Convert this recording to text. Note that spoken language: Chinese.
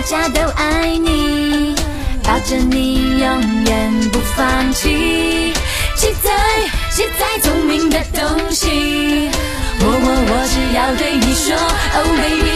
家都爱你，抱着你永远不放弃。期待聪明的东西，我只要对你说 ，Oh baby。